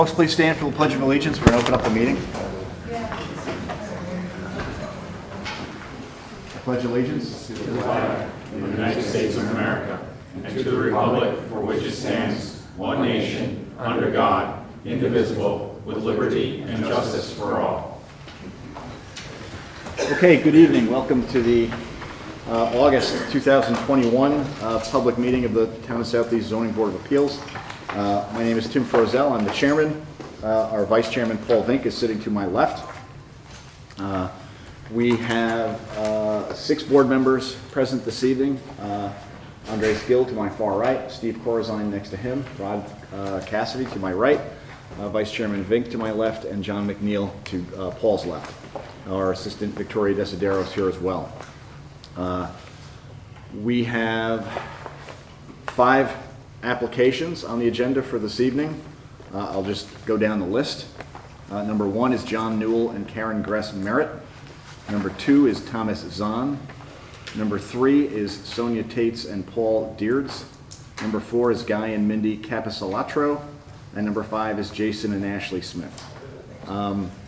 Folks, please stand for the Pledge of Allegiance. We're going to open up the meeting. I pledge allegiance to the flag of the United States of America and to the republic for which it stands, one nation, under God, indivisible, with liberty and justice for all. Okay, good evening. Welcome to the August 2021 public meeting of the Town of Southeast Zoning Board of Appeals. My name is Tim Frozell. I'm the chairman. Our vice chairman, Paul Vink, is sitting to my left. We have 6 board members present this evening. Andres Gill to my far right, Steve Corazine next to him, Rod Cassidy to my right, Vice Chairman Vink to my left, and John McNeil to Paul's left. Our assistant Victoria Desideros here as well. We have 5 applications on the agenda for this evening. I'll just go down the list. Number 1 is John Newell and Karen Gress Merritt. Number 2 is Thomas Zahn. Number 3 is Sonia Tates and Paul Deards. Number 4 is Guy and Mindy Capisalatro. And number 5 is Jason and Ashley Smith.